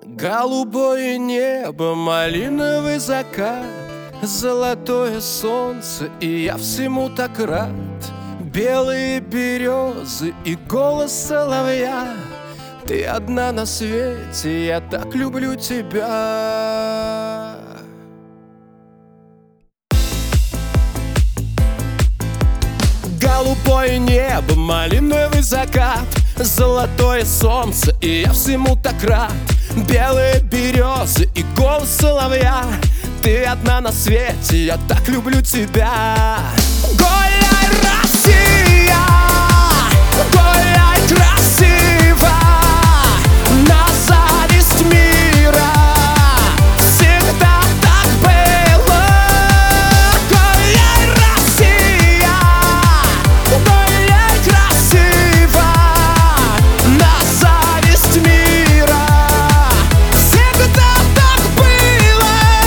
Голубое небо, малиновый закат, золотое солнце, и я всему так рад. Белые березы и голос соловья. Ты одна на свете, я так люблю тебя. Голубое небо, малиновый закат, золотое солнце, и я всему так рад. Белые березы и голос соловья. Ты одна на свете, я так люблю тебя. Гуляй, Россия, гуляй красиво, на зависть мира. Всегда так было. Гуляй, Россия, гуляй красиво, на зависть мира. Всегда так было.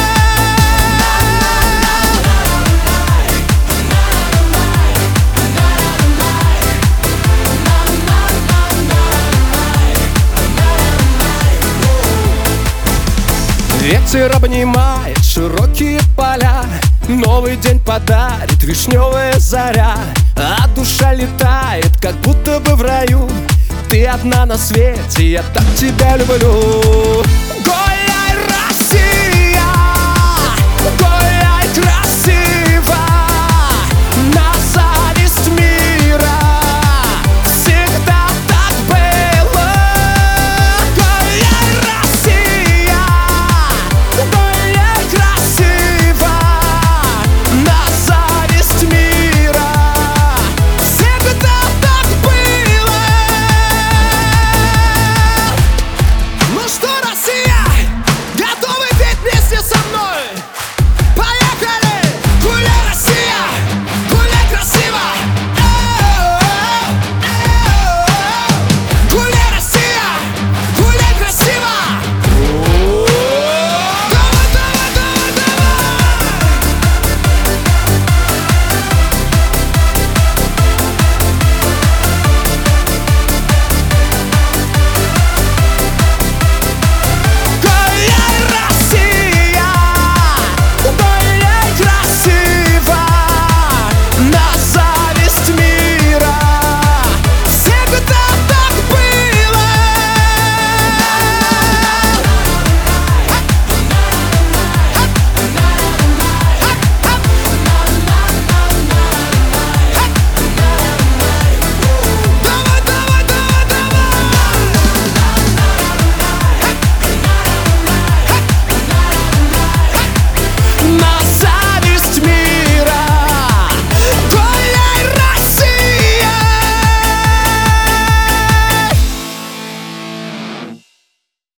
Ветер обнимает широкие поля, новый день подарит вишневая заря. А душа летает, как будто бы в раю. Ты одна на свете, я так тебя люблю.